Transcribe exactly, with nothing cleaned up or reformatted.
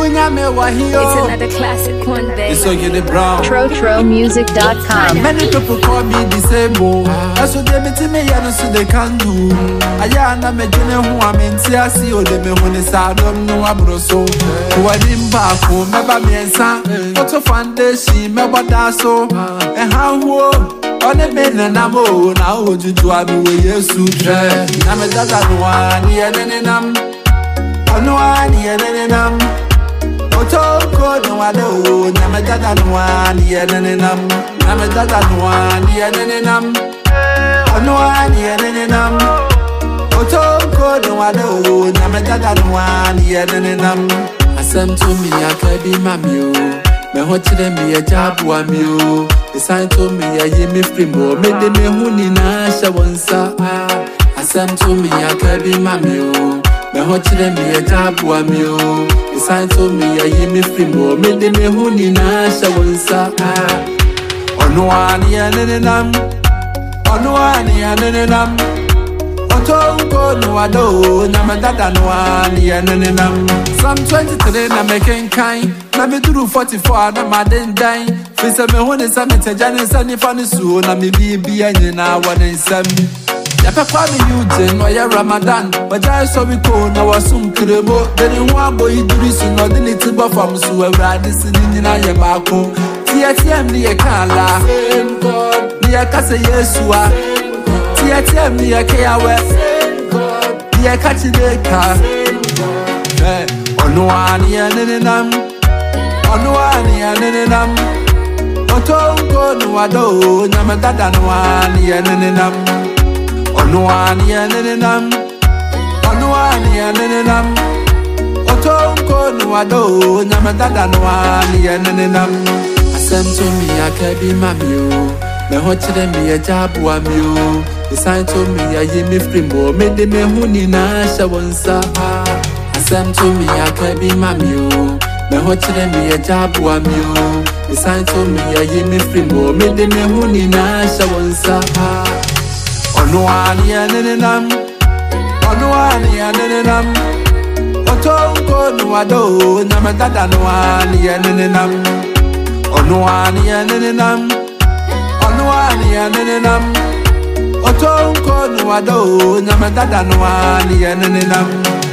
It's another classic one, baby. So get it brown. Trotro music dot com. Many people call me disabled. That's what they meet me, and so they can do. I am a general who I'm in Tiasi or the Mehone Sadom, no abroso. Who I didn't back home, never me and son. What a foundation, never that's so. And how on the men and I'm old now. Would you do? I be with you soon. I'm a dad one, yeah, and I'm. I know I need an am. Otoko no I know. Nama dada no one, yeah, and I'm. Nama dada no one, yeah, and I'm. I know I need an am. Otoko no I know. Nama dada no one, yeah, and I'm. I sent to me, I can be my mule. Me watch them be a job one mule. The sign to me, I hear me free more. Made them a honey na shawansa. I sent to me, I can be my mule. Me watch them be a job one mule. The sign to me, I hear me free more. Made them a honey na shawansa. Ono one ya nenam. Ono one ya nenam. Otongo no ado. Nama dada no one ya nenam. Psalm twenty-three na making kind. Na me duru forty-four na ma den dine. Fisa me hone sa me tejane sa ni fani suo na me bibi anye na wane nsami. Ya papa me yuje no ya Ramadan. Wajai so we ko na wasum kremo. Deni ho abo iduri su no de ni tiba fam su awrade sini nyina ye baako. Tia tia me ye kala. Ni ya kase Yesua. Tia tia me ye kayawe. Ni ya kachi deka. Eh, ono ani ya nenenam. Ono ani ya nenenam. Otongo no ado. Nama dada no ani ya nenenam. Ono ani ya nenenam. Ono ani ya nenenam. Otongo no ado. Nama dada no ani ya nenenam. Asem to me akabi mamio. Me watch them be a job wa mio. The sign to me I hear me free more. Me de me huni na shawansa. Asem to me akabi mamio. Me watch them be a job wa mio. The sign to me I hear me free more. Me de me huni na shawansa. Ono ani ya nenenam. Ono ani ya nenenam. Otongo no ado. Nama dada no ani ya nenenam. Ono ani ya nenenam. Ono ani ya nenenam. Otongo no ado. Nama dada no ani ya nenenam.